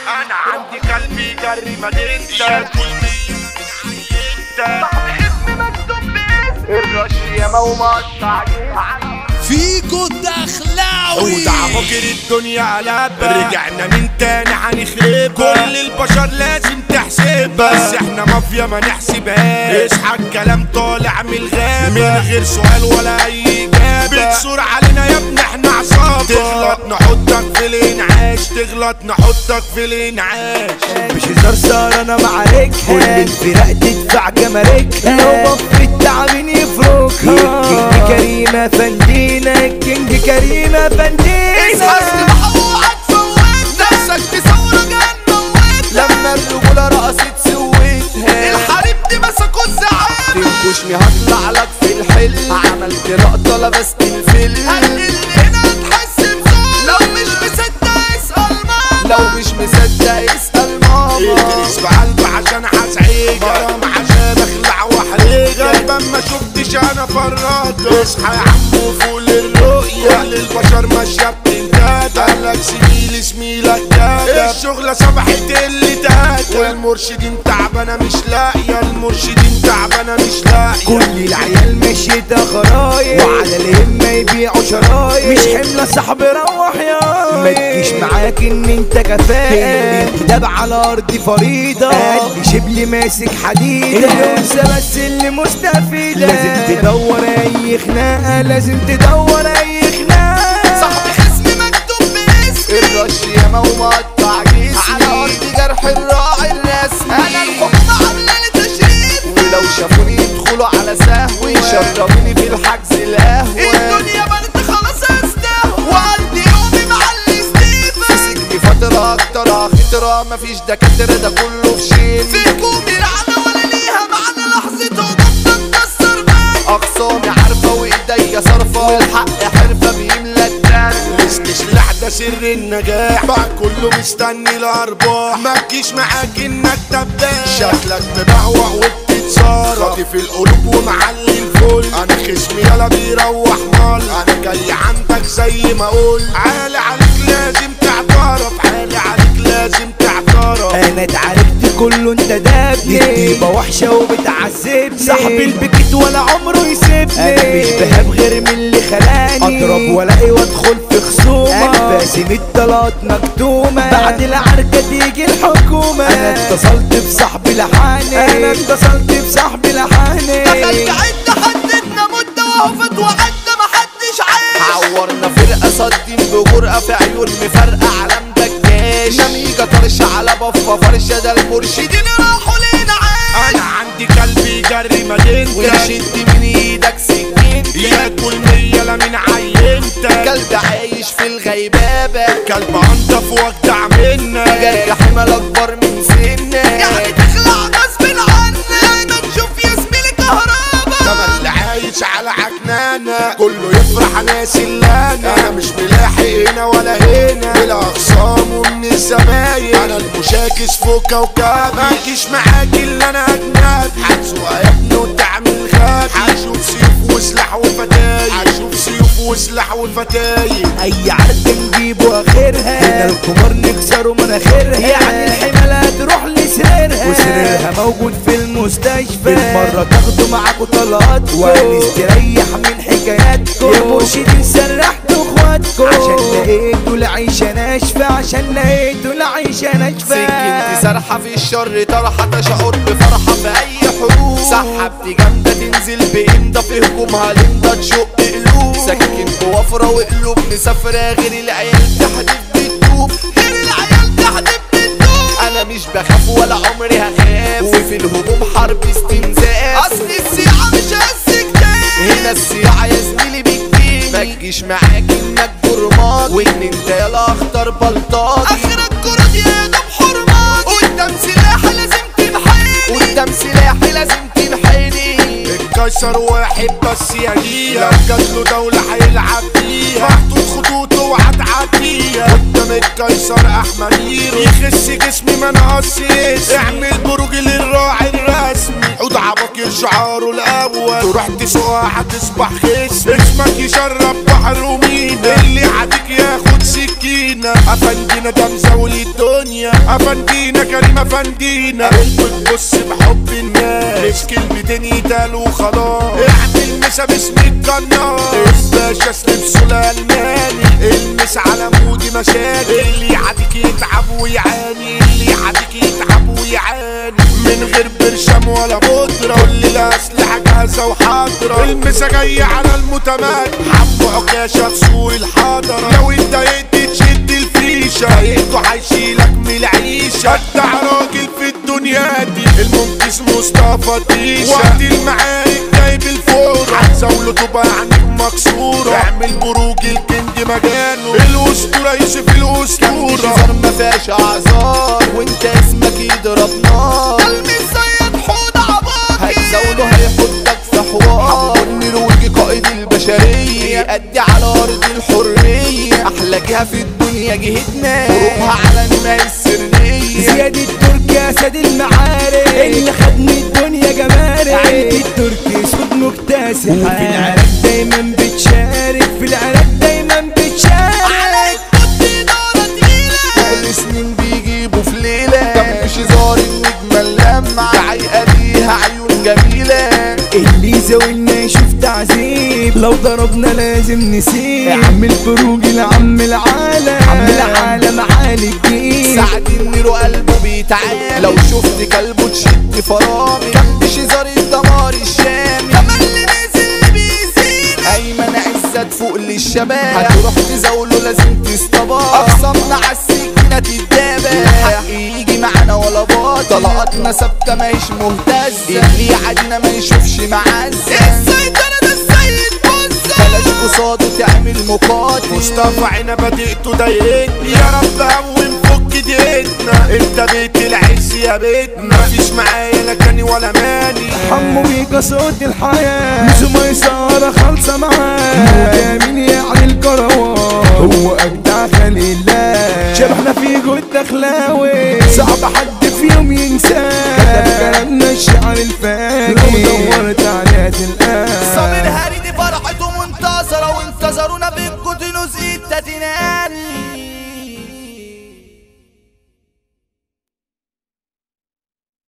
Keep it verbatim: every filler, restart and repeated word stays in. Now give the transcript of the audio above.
انا عندي قلبي جري مدينتك اسمي مكتوب باسمي الرشيمة ومقطع فيكو الدخلاوي وده فاكر الدنيا قلبها رجعنا من تاني هنخربها كل البشر لازم تحسبها بس احنا مافيا ما نحسبهاش اصحى الكلام طالع من الغابة من غير سؤال ولا اي اجابة بتصور علينا يا ابني احنا عصابة تغلط نحطك في الانعاش تغلط نحطك في الانعاش مش هزار صار انا معاركها كل الفرق تدفع جماركها لو بف التعبين يفركها الكينج كريمة فندينا الكينج كريمة فندينا اصحى محوقك فوت نفسك تصور جنة ووت لما الرجولة رقصت سويتها الحريم دي مسكوا الزعامة تنكشني هطلع لك في الحل عملت لقطة لبست الفيلم اللي هنا هتحس بصوت لو مش مصدق اسأل ماما لو مش مصدق اسأل ماما ادرس بقلبي عشان هسعيك غرام عشان اخلع واحريك غالبا ما شفتش انا فرط اصحى يا عم وفوق للرؤية كل البشر ماشية بتنتاد قالك زميلي زميلك كده الشغلة صبحت اللي تاتا والمرشدين تعبانة مش لاقية المرشدين تعبانة مش لاقية كل العيال مشيتها خرايط وعلى الهمة يبيعوا شرايط مش حملة صاحبي روح يا ما تجيش معاك ان انت كفاءة داب على ارض فريضة قال لي شبلي ماسك حديدة الانثى بس اللي مستفيدة لازم تدور اي خناقة لازم تدور اي خناقة صاحبي اسمي مكتوب باسمي الرشيمة ومقطع جسمي على ارض جرح الراعي الرسمي انا الحكومة عاملة لي تشريف ولو شافوني يدخلوا على سهوي شربوني في الحجز القهوة الدنيا بنت خلاص استهوى وقضي يومي مع الاستيفا في سجن فترة اكتر خطرة مفيش دكاترة ده كله في شيل فيكم يلعنة ولا ليها معنى لحظة وضبط تكسر بيا اقسامي عارفة وايديا صرفة والحق حرفة بيملى الدم مش سلاح ده سر النجاح بقى كله مستني الارباح ما تجيش معاك انك تبدأ شكلك مبعوع وبتتصارع خاطف القلوب ومعلي الفل انا خصمي يلا بيروح مال انا جاي عندك زي ما اقول عالي عليك لازم تعترف عالي عليك لازم تعترف انا اتعاركت كله انت دابني ديبة وحشة وبتعذبني صاحبي البكت ولا عمره يسيبني انا مش بهاب غير من اللي خلاني اضرب والاقي وادخل في خصومة باسم الطلات مكتومة بعد العركة تيجي الحكومة انا اتصلت بصاحبي لحاني انا اتصلت بصاحبي لحاني دخلت عدة حددنا مدة وقفت وعدة محدش عايش عورنا فرقة صدين بجرأة في عيون مفرقة علم دجاش نميجة طرش على بفة فرشة ده المرشدين راحوا لينا عايش انا عندي قلبي جري مدينتك ويشد من ايدك سكينتك ياكل مية لا من عينتك كلب عايش في الغيبابة كلب انضف واجدع منك جرح حمل اكبر من سنك يعني تخلع غصب عنك لما تشوف يا زميلي كهربا كما اللي عايش على عكنانة كله يفرح ناس اللي انا انا مش ملاحق هنا ولا هنا بلا اخصام ومن الزمايل انا المشاكس فوق كوكب ما تجيش معاك اللي انا اجنبي هتسوق يا ابني وتعمل غبي هشوف سيوف وسلاح وفتايل هشوف سيوف وسلاح وفتايل اي عرض نجيبه اخرها هنا الكبار نكسروا مناخيرها يعني الحملة تروح لسريرها وسريرها موجود في المستشفى بالمرة تاخدوا معاكوا طلقاتكم ونستريح من حكاياتكم يا مرشدين سرحتوا اخواتكم عشان لقيتوا العيشة ناشفة عشان لقيتوا العيشة ناشفة سكنتي سرحة في الشر طرحة تشعر بفرحة في اي حروب سحبتي جامدة تنزل بإمضة في هجومها لمضة تشق قلوب سكن بوفرة وقلوب مسافرة غير العيال تحدف بتدوب غير العيال تحدف بتدوب انا مش بخاف ولا عمري هخاف وفي الهجوم حرب استنزاف اصل السياعة مش هالسكتين هنا السياعة يا زميلي بتجيني ما تجيش معاك انك برماط وان انت يلا اخطر بلطاطي اخرك كرة يا دوب حرمات قدام سلاحي لازم تنحيني قدام سلاحي لازم تنحيني اتكسر واحد بس يجيها لو جاتله دولة هيلعب فيها محطوط خطوطه وهتعديها قدام القيصر احمديرو يخس جسمي ما نقصيش اعمل بروج للراعي الرسمي عود عبقير شعاره الاول تروح تسوقها هتصبح خصم اسمك يشرب بحر ومينا اللي عاديك ياخد سكينة افندينا ده مزاول الدنيا افندينا كريم افندينا بتبص بحب الناس مش كلمتين يتقالوا خلاص اعمل مسا باسم القناص الباشا سليم سليماني المس على مودي مشاكل اللي يعاديك يتعب ويعاني اللي يعاديك يتعب ويعاني من غير برشام ولا بودرة كل الأسلحة جاهزة وحاضرة المسا جاية على المتمكن حبوا عكاشة في سوق الحضرة لو اتضايقت تشد الفيشة ضايقته هيشيلك من العيشة ابدع راجل في الدنيا دي المنقذ مصطفى تيشة وقت المعارك جايب الفورة هتزاوله تبقى عينيك مكسورة اعمل بروج الكينج مجاله الأسطورة يوسف الأسطورة ما فيهاش اعذار وانت اسمك يضرب نار قلبي الصياد حوض عباقي هتزاوله هيحطك في حوار حمود نرويجي قائد البشرية يأدي على أرض الحرية أحلى جهة في الدنيا جهتنا وروحها على الماء السرية زياد التركي أسد المعارك اللي خدني الدنيا جمارك عيلة التركي صوت مكتسح وفي العراق دايما بتشارك في العراق دايما بتشارك عليك كنت إدارة تقيلة كل سنين بيجيبوا في ليلة كم شزار النجمة اللمعة عيقة ليها عيون جميلة اللي زاولنا يشوف تعذيب لو ضربنا لازم نسيب عم البروج العم العالم عم العالم عالي الجيل سعد النيرو قلبه بيتعامل لو شفت كلبه تشد فرامل كان بشزار الدمار الشامي كمان اللي نازل اللي بيزيد ايمن عزت فوق للشباب هتروح تزاوله لازم تصطبح اقسمنا عالسكينة تتدابح الحق يجي معانا ولا باطل طلقاتنا ثابتة ماهيش مهتزة اللي يعادينا ما يشوفش معزة السيطرة ده السيد بصة بلاش قصاده تعمل مقاتل مصطفى عنب بدأته ضايقتني يا رب هون فك دقيقتنا انت بيت العز يا بيتنا مفيش معايا لا كاني ولا ماني حمو بيكا صوت الحياة مش ميسارة خالصة معاه جميل يعني الكروان هو أجدع خلق الله شبحنا في جود دخلاوي صعب حد فيهم ينساه كتب كلامنا الشعر الفاكر لو دورت عليها تلقاه صابر هاري دي فرحته منتصرة وانتظرونا